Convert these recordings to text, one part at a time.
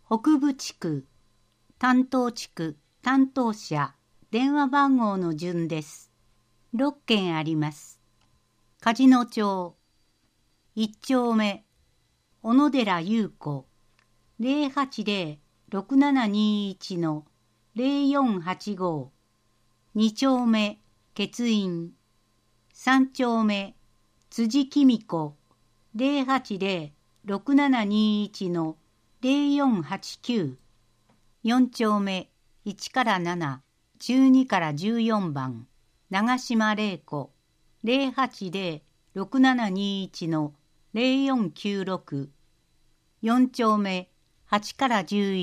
北部地区、担当地区、担当者、電話番号の順です。6件あります。梶野町、1丁目、小野寺優子、080-6721-0485、2丁目、欠員、3丁目、辻紀美子、080-6721-0489、4丁目、1から7、12から14番、長島玲子、080-6721-0496、4丁目、8から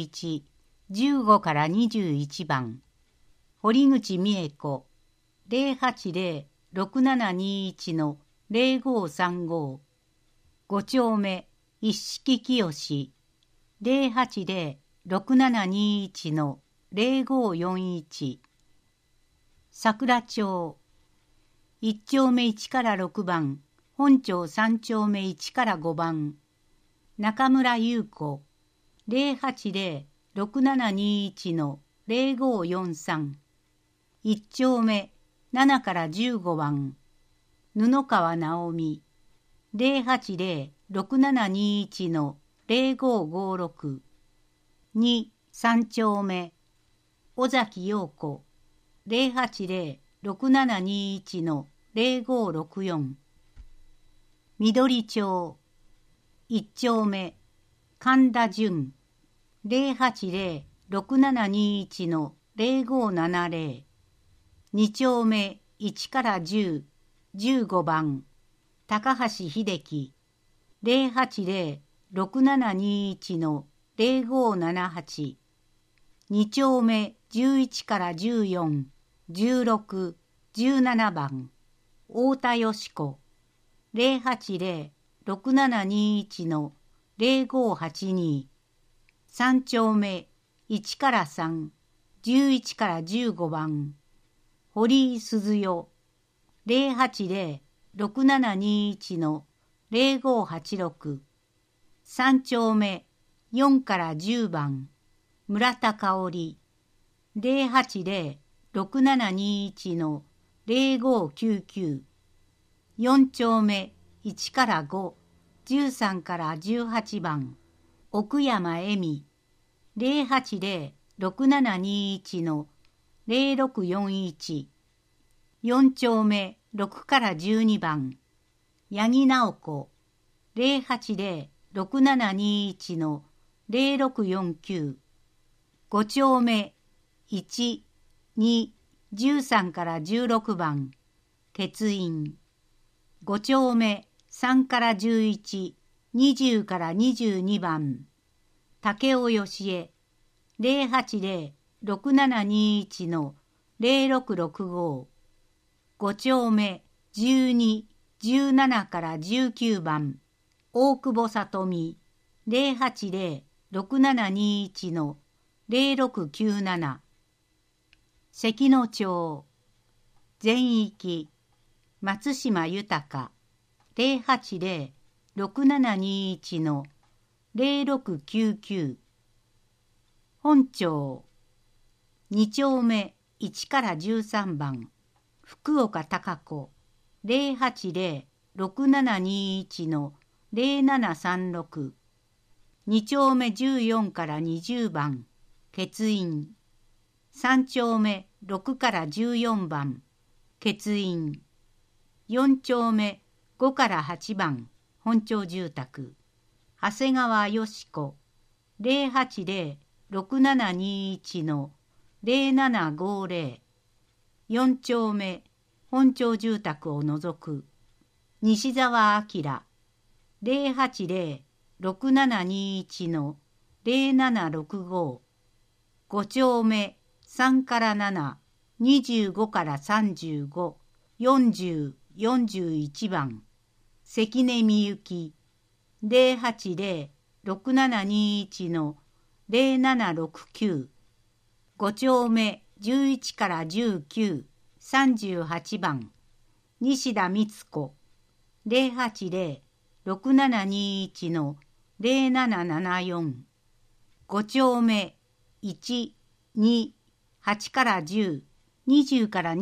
11、15から21番、堀口美恵子、080-6721-0535、5丁目、一色清、080-6721-0541、桜町、1丁目1から6番、本町3丁目1から5番、中村優子、080-6721-0543、1丁目7から15番、布川直美、080-6721-0556、2、3丁目、尾崎陽子、080-6721-0564、緑町、1丁目、神田純、080-6721-0570、2丁目1から10、15番、高橋秀樹、080-6721-0578、2丁目11から14、16、17番、太田よし子、080-6721-0582、3丁目1から3、11から15番、堀井鈴代、080-6721-0586、3丁目4から10番、村田香織、080-6721-0599、4丁目1から5、13から18番、奥山恵美、080-6721-0641、4丁目6から12番、八木直子、080-6721-0649、5丁目1、2、13から16番、欠員、5丁目3から11、20から22番、竹尾義恵、080-6721-0665、5丁目12、17から19番、大久保里美、080-6721-0697、関野町、全域、松島豊、080-6721-0699、本町、2丁目1から13番、福岡貴子、080-6721-0736、2丁目14から20番、欠員、3丁目6から14番、欠員、4丁目5から8番、本町住宅、長谷川よし子、080-6721-0750、4丁目本町住宅を除く、西澤明、080-6721-0765、5丁目3から7、25から35、40、41番、関根みゆき、080-6721-0769、5丁目11から19、38番、西田光子、080-6721-0774、5 5丁目1、2、8から10、20から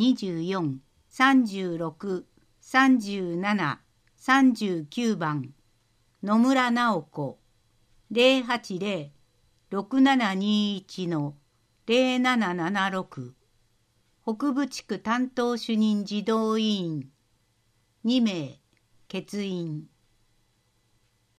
24、36、37、39番、野村直子、080-6721-0776、北部地区担当主任児童委員、2名、欠員。